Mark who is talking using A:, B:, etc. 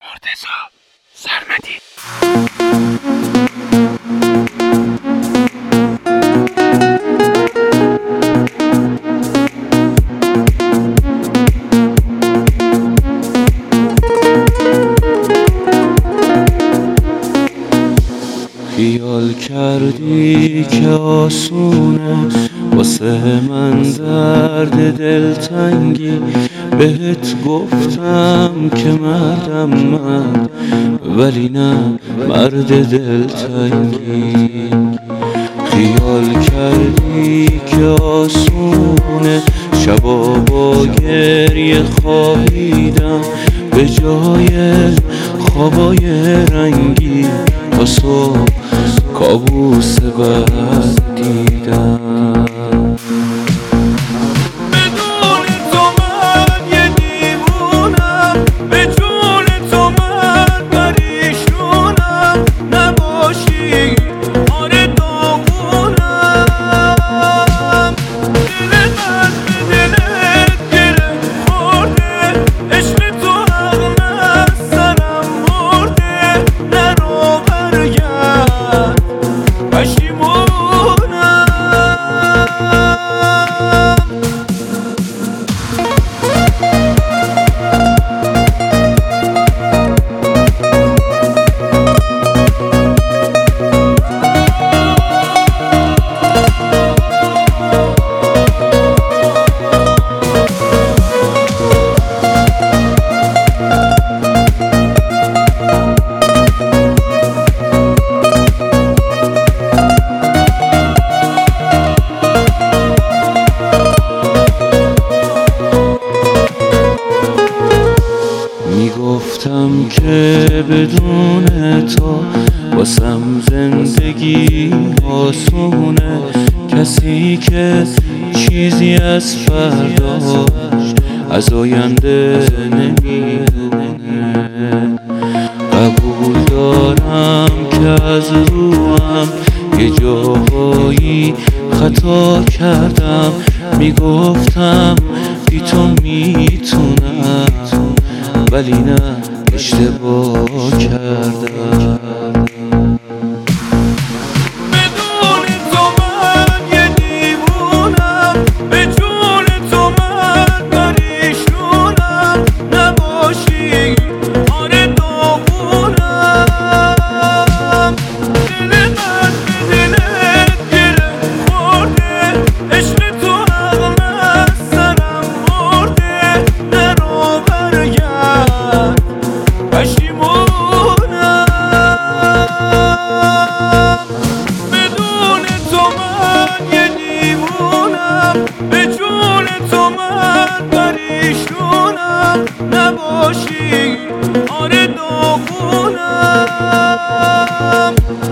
A: مرتضی سرمدی.
B: خیال کردی که آسونه واسه من درد دلتنگی، بهت گفتم که مردم من ولی نه مرد دلتنگی. خیال کردی که آسونه شبا با گریه خوابیدم، به جای خوابای رنگی تا صبح کابوس بد دیدم. گفتم که بدون تو واسم زندگی آسونه، کسی که چیزی از فرداش از آینده نمیدونه. قبول دارم که از روم یه جاهایی خطا کردم، میگفتم بی تو میتونم ولی نه اشتباه کردم.
C: نباشی آره داغونم.